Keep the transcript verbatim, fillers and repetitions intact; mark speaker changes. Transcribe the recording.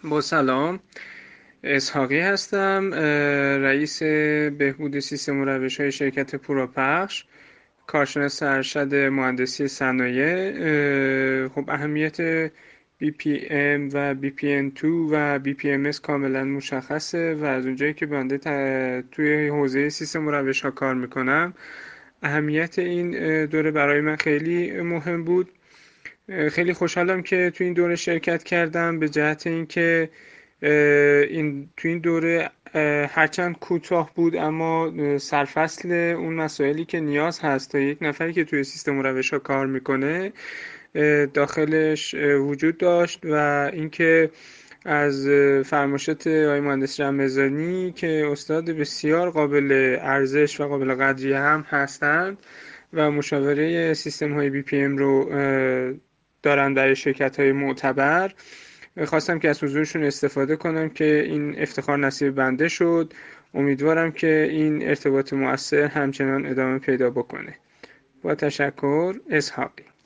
Speaker 1: با سلام، اسحاقی هستم، رئیس بهبود سیستم و روش‌های شرکت پوراپخش، کارشناس ارشد مهندسی صنایع. خب اهمیت بی پی ام و بی پی ان دو و بی پی ام اس کاملا مشخصه و از اونجایی که بنده توی حوزه سیستم و روش‌ها کار میکنم، اهمیت این دوره برای من خیلی مهم بود. خیلی خوشحالم که تو این دوره شرکت کردم، به جهت اینکه این تو این دوره هرچند کوتاه بود اما سرفصل اون مسائلی که نیاز هست تا یک نفری که توی سیستم و روش‌ها کار میکنه داخلش وجود داشت و اینکه از فرمایشات آقای مهندس رمضانی که استاد بسیار قابل ارزش و قابل قدری هم هستند و مشاوره سیستم های بی پی ام رو دارن برای شرکت های معتبر، خواستم که از حضورشون استفاده کنم که این افتخار نصیب بنده شد. امیدوارم که این ارتباط مؤثر همچنان ادامه پیدا بکنه. با تشکر، اسحاقی.